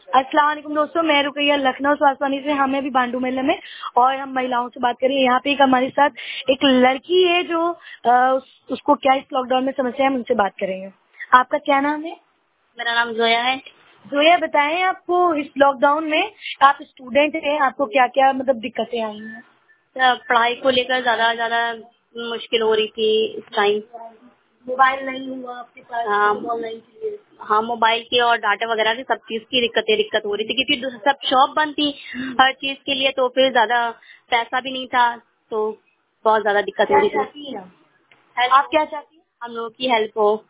अस्सलाम वालेकुम दोस्तों, मैं रुकैया लखनऊ से आसमानी से। हमें भी बांडू मेले में और हम महिलाओं से बात करें। यहाँ पे एक हमारे साथ एक लड़की है जो उसको क्या इस लॉकडाउन में समस्या है, हम उनसे बात करेंगे। आपका क्या नाम है? मेरा नाम जोया है। जोया, बताएं आपको इस लॉकडाउन में, आप स्टूडेंट हैं, आपको क्या क्या मतलब दिक्कतें आई हैं? पढ़ाई को लेकर ज्यादा मुश्किल हो रही थी इस टाइम। मोबाइल नहीं हुआ आपके पास? हाँ, ऑनलाइन के लिए? हाँ, मोबाइल की और डाटा वगैरह की सब चीज की दिक्कत हो रही थी, क्योंकि सब शॉप बंद थी हर चीज के लिए, तो फिर ज्यादा पैसा भी नहीं था, तो बहुत ज्यादा दिक्कत हो रही थी। आप क्या चाहती हैं? हम लोगों की हेल्प हो।